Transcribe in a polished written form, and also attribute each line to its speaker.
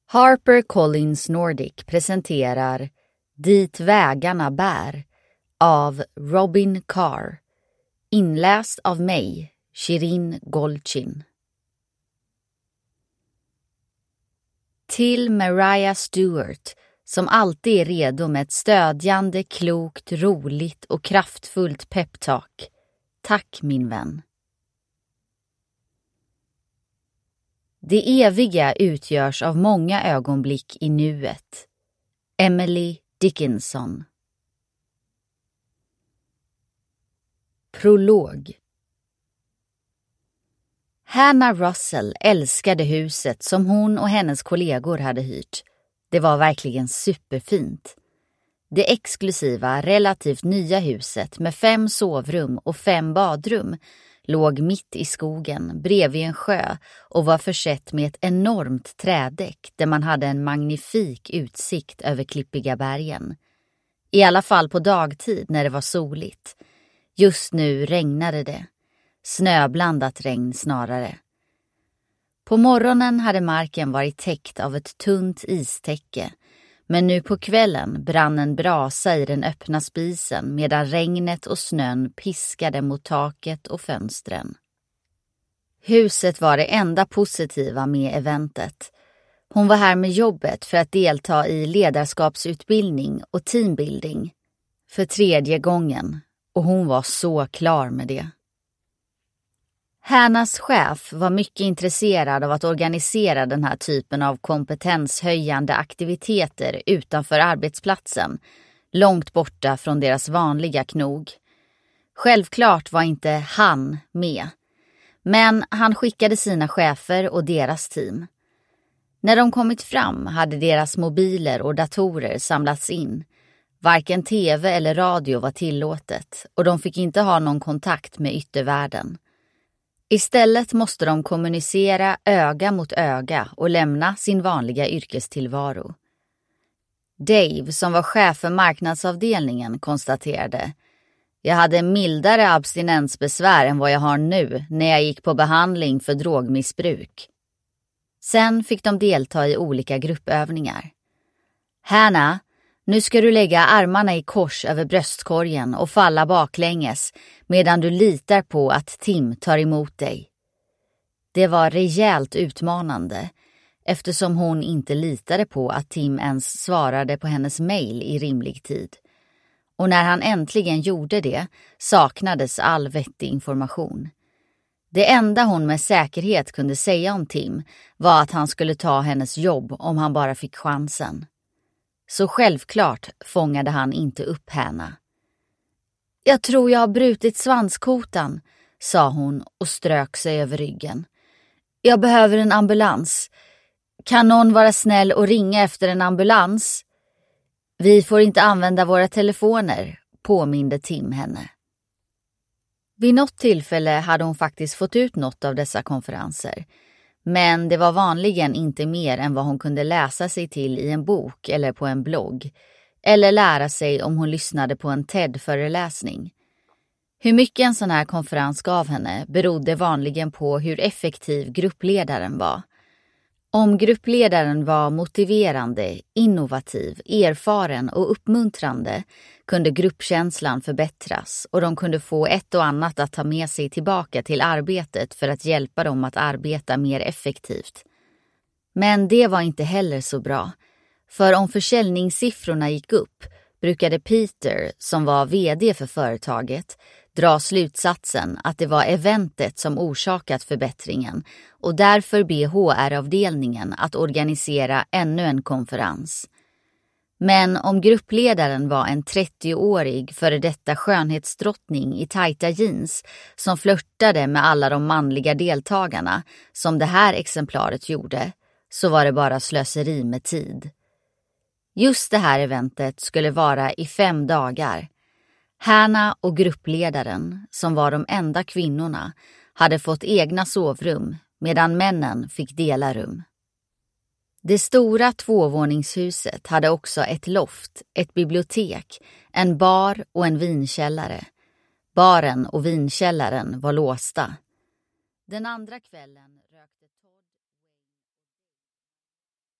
Speaker 1: HarperCollins Nordic presenterar Dit vägarna bär av Robin Carr, inläst av mig, Shirin Golchin. Till Mariah Stewart, som alltid är redo med ett stödjande, klokt, roligt och kraftfullt peptalk. Tack min vän. Det eviga utgörs av många ögonblick i nuet. Emily Dickinson. Prolog. Hannah Russell älskade huset som hon och hennes kollegor hade hyrt. Det var verkligen superfint. Det exklusiva, relativt nya huset med 5 sovrum och 5 badrum låg mitt i skogen bredvid en sjö och var försett med ett enormt trädäck där man hade en magnifik utsikt över klippiga bergen. I alla fall på dagtid när det var soligt. Just nu regnade det. Snöblandat regn snarare. På morgonen hade marken varit täckt av ett tunt istäcke, men nu på kvällen brann en brasa i den öppna spisen medan regnet och snön piskade mot taket och fönstren. Huset var det enda positiva med eventet. Hon var här med jobbet för att delta i ledarskapsutbildning och teambuilding för 3:e gången, och hon var så klar med det. Hannahs chef var mycket intresserad av att organisera den här typen av kompetenshöjande aktiviteter utanför arbetsplatsen, långt borta från deras vanliga knog. Självklart var inte han med, men han skickade sina chefer och deras team. När de kommit fram hade deras mobiler och datorer samlats in. Varken tv eller radio var tillåtet och de fick inte ha någon kontakt med yttervärlden. Istället måste de kommunicera öga mot öga och lämna sin vanliga yrkestillvaro. Dave, som var chef för marknadsavdelningen, konstaterade: Jag hade mildare abstinensbesvär än vad jag har nu när jag gick på behandling för drogmissbruk. Sen fick de delta i olika gruppövningar. Hannah, nu ska du lägga armarna i kors över bröstkorgen och falla baklänges medan du litar på att Tim tar emot dig. Det var rejält utmanande eftersom hon inte litade på att Tim ens svarade på hennes mejl i rimlig tid. Och när han äntligen gjorde det saknades all vettig information. Det enda hon med säkerhet kunde säga om Tim var att han skulle ta hennes jobb om han bara fick chansen. Så självklart fångade han inte upp Hannah. Jag tror jag har brutit svanskotan, sa hon och strök sig över ryggen. Jag behöver en ambulans. Kan någon vara snäll och ringa efter en ambulans? Vi får inte använda våra telefoner, påminde Tim henne. Vid något tillfälle hade hon faktiskt fått ut något av dessa konferenser. Men det var vanligen inte mer än vad hon kunde läsa sig till i en bok eller på en blogg. Eller lära sig om hon lyssnade på en TED-föreläsning. Hur mycket en sån här konferens gav henne berodde vanligen på hur effektiv gruppledaren var. Om gruppledaren var motiverande, innovativ, erfaren och uppmuntrande kunde gruppkänslan förbättras och de kunde få ett och annat att ta med sig tillbaka till arbetet för att hjälpa dem att arbeta mer effektivt. Men det var inte heller så bra, för om försäljningssiffrorna gick upp brukade Peter, som var vd för företaget, dra slutsatsen att det var eventet som orsakat förbättringen och därför be HR-avdelningen att organisera ännu en konferens. Men om gruppledaren var en 30-årig före detta skönhetsdrottning i tajta jeans som flörtade med alla de manliga deltagarna, som det här exemplaret gjorde, så var det bara slöseri med tid. Just det här eventet skulle vara i 5 dagar. Hannah och gruppledaren, som var de enda kvinnorna, hade fått egna sovrum medan männen fick dela rum. Det stora 2-våningshuset hade också ett loft, ett bibliotek, en bar och en vinkällare. Baren och vinkällaren var låsta. Den andra kvällen rökte